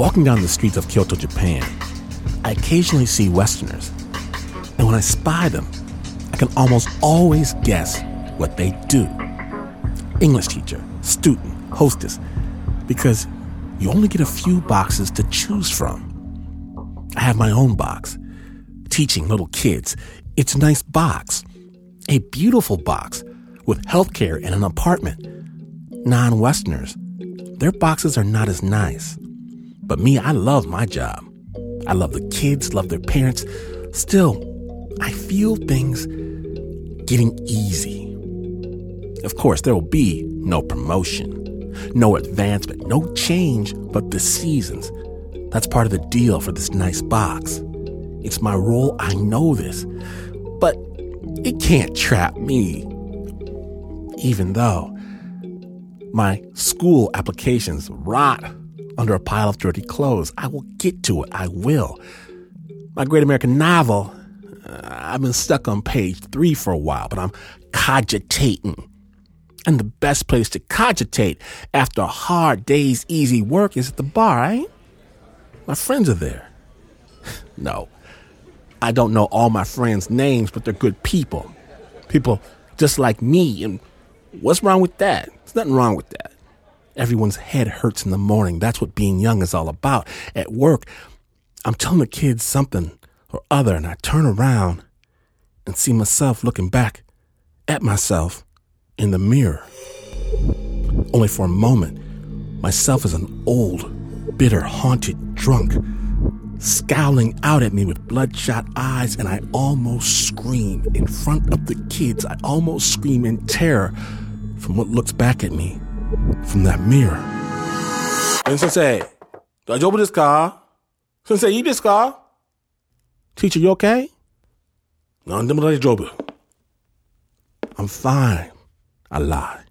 Walking down the streets of Kyoto, Japan, I occasionally see Westerners. And when I spy them, I can almost always guess what they do. English teacher, student, hostess, because you only get a few boxes to choose from. I have my own box. Teaching little kids. It's a nice box. A beautiful box with healthcare and an apartment. Non-Westerners, their boxes are not as nice. But me, I love my job. I love the kids, love their parents. Still, I feel things getting easy. Of course, there will be no promotion, no advancement, no change but the seasons. That's part of the deal for this nice box. It's my role, I know this. But it can't trap me. Even though my school applications rot under a pile of dirty clothes, I will get to it. I will. My great American novel, I've been stuck on page 3 for a while, but I'm cogitating. And the best place to cogitate after a hard day's easy work is at the bar, right? My friends are there. No, I don't know all my friends' names, but they're good people. People just like me. And what's wrong with that? There's nothing wrong with that. Everyone's head hurts in the morning. That's what being young is all about. At work, I'm telling the kids something or other, and I turn around and see myself looking back at myself in the mirror. Only for a moment, myself is an old, bitter, haunted drunk, scowling out at me with bloodshot eyes, and I almost scream in front of the kids. I almost scream in terror from what looks back at me from that mirror. Sensei, daijoubu desu ka? Sensei, ii desu ka? Teacher, you okay? Nandemo daijoubu. I'm fine. I lie.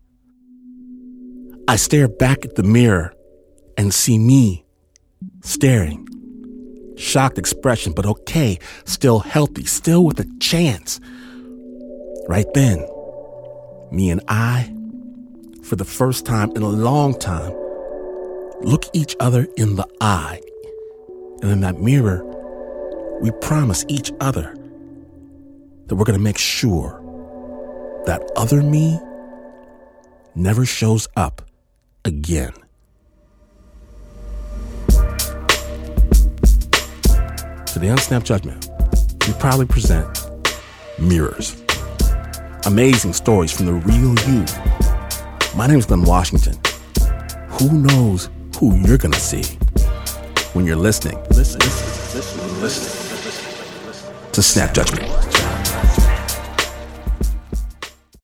I stare back at the mirror and see me staring. Shocked expression, but okay, still healthy, still with a chance. Right then, me and I, for the first time in a long time, look each other in the eye. And in that mirror, we promise each other that we're going to make sure that other me never shows up again. Today on Snap Judgment, we proudly present Mirrors. Amazing stories from the real you. My name is Glenn Washington. Who knows who you're going to see when you're listening to Snap Judgment.